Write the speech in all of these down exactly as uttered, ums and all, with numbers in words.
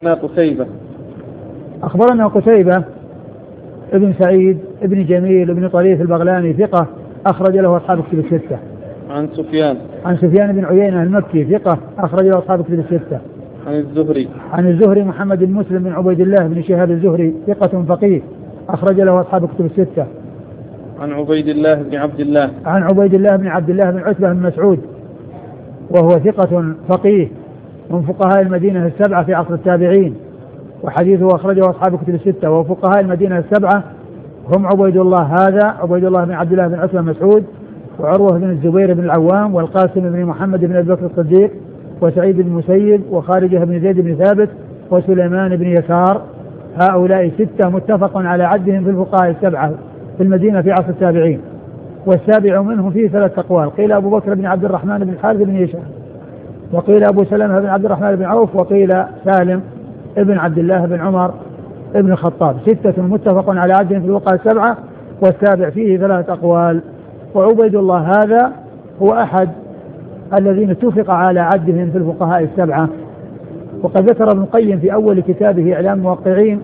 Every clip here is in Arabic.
قتيبة أخبرنا قتيبة ابن سعيد ابن جميل ابن طريف البغلاني ثقة أخرج له أصحاب الكتب الستة. عن سفيان عن سفيان بن عيينة المكي ثقة أخرج له أصحاب الكتب الستة. عن الزهري عن الزهري محمد بن مسلم بن عبيد الله بن شهاب الزهري ثقة فقيه أخرج له أصحاب الكتب الستة. عن عبيد الله بن عبد الله عن عبيد الله بن عبد الله بن عتبة بن مسعود وهو ثقة فقيه من فقهاء المدينة السبعة في عصر التابعين، وحديثه أخرجه أصحاب الكتب الستة. وفقهاء المدينة السبعة هم عبيد الله هذا عبيد الله بن عبد الله بن عتبة بن مسعود، وعروة بن الزبير بن العوام، والقاسم بن محمد بن أبي بكر الصديق، وسعيد بن المسيب، وخارجة بن زيد بن ثابت، وسليمان بن يسار. هؤلاء ستة متفق على عدهم في الفقهاء السبعة في المدينة في عصر التابعين. والسابع منهم فيه ثلاث أقوال، قيل أبو بكر بن عبد الرحمن بن الحارث بن هشام، وقيل أبو سلمة بن عبد الرحمن بن عوف، وقيل سالم ابن عبد الله بن عمر ابن الخطاب. ستة متفق على عدهم في الفقهاء السبعة، والسابع فيه ثلاث أقوال. وعبيد الله هذا هو أحد الذين اتفق على عدهم في الفقهاء السبعة. وقد ذكر ابن القيم في أول كتابه إعلام الموقعين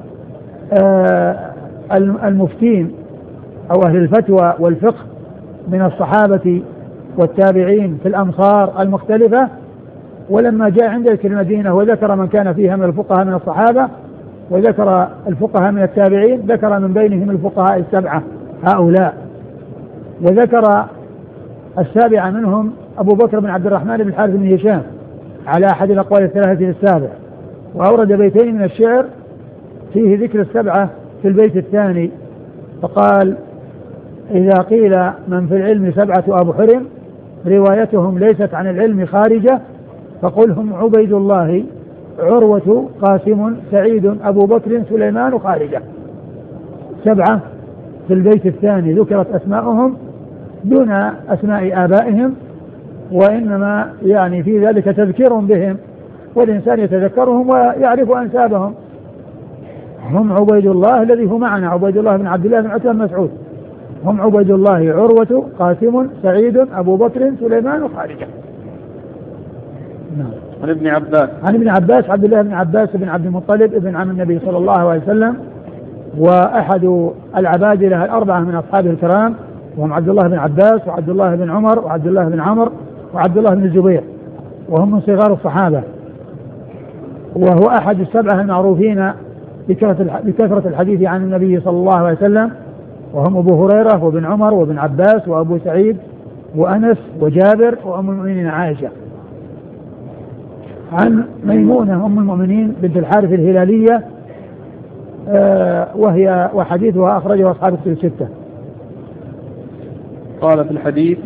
آه المفتين أو أهل الفتوى والفقه من الصحابة والتابعين في الأمصار المختلفة، ولما جاء عند ذكر المدينة وذكر من كان فيها من الفقهاء من الصحابة وذكر الفقهاء من التابعين ذكر من بينهم الفقهاء السبعة هؤلاء، وذكر السابع منهم أبو بكر بن عبد الرحمن بن الحارث بن هشام على أحد الأقوال الثلاثة للسابع. وأورد بيتين من الشعر فيه ذكر السبعة في البيت الثاني، فقال: إذا قيل من في العلم سبعة أبو حرم روايتهم ليست عن العلم خارجة فقل هم عبيد الله عروة قاسم سعيد أبو بكر سليمان خارجة. سبعة في البيت الثاني ذكرت أسماءهم دون أسماء آبائهم، وإنما يعني في ذلك تذكير بهم، والإنسان يتذكرهم ويعرف أنسابهم. هم عبيد الله الذي هو معنا عبيد الله بن عبد الله بن عتبة بن مسعود، هم عبيد الله عروة قاسم سعيد أبو بكر سليمان خارجة. نعم. عن ابن عباس عن ابن عباس عبد الله بن عباس بن عبد المطلب ابن عم النبي صلى الله عليه وسلم، وأحد العبادلة الأربعة من أصحابه الكرام، وهم عبد الله بن عباس وعبد الله بن عمر وعبد الله بن عمرو وعبد الله بن الزبير، وهم من صغار الصحابة. وهو أحد السبعة المعروفين بكثرة الحديث عن النبي صلى الله عليه وسلم، وهم أبو هريرة وابن عمر وابن عباس وأبو سعيد وأنس وجابر وأم المؤمنين عائشة. عن ميمونة أم المؤمنين بنت الحارث الهلالية آه وهي وحديثها أخرجه أصحاب الكتب الستة. قال في الحديث: